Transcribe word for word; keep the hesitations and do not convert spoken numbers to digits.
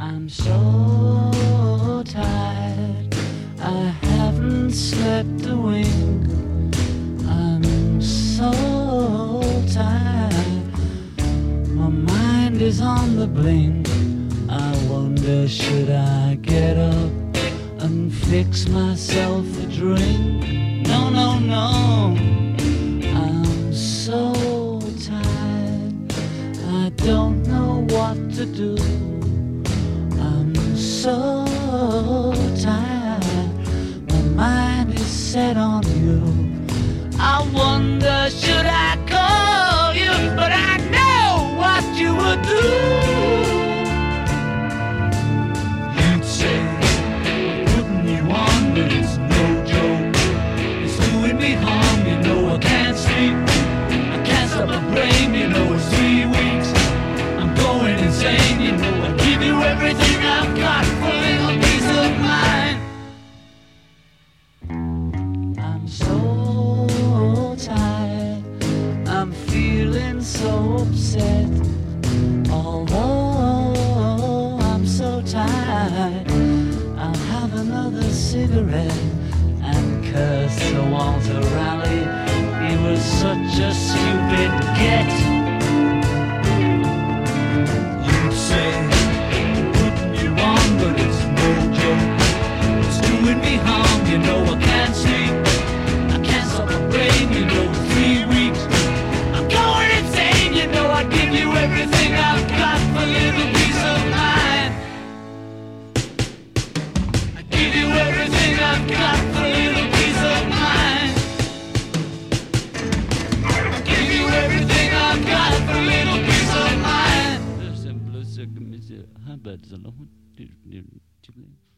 I'm so tired, I haven't slept a wink. I'm so tired, my mind is on the blink. I wonder, should I get up and fix myself a drink? No, no, no, I'm so tired, I don't know what to do. I'm so tired, my mind is set on you. I wonder, should I call you? But I know what you would do. You'd say, putting you on, but it's no joke. It's doing me harm, you know I can't sleep. I can't stop my brain, you know it's three weeks. I'm going insane, you know I give you everything I've got for a little peace of mind. I'm so tired, I'm feeling so upset. Although I'm so tired, I'll have another cigarette and curse Sir Walter Raleigh. He was such a stupid get. You'd say, putting you on, but it's no joke. It's doing me harm, you know I can't sleep. I can't stop my brain, you know, three weeks. I'm going insane, you know I'd give you everything I've got for a little peace of mind. I'd give you everything I've got for a little peace of mind. I'd give you everything I've got for a little peace of mind.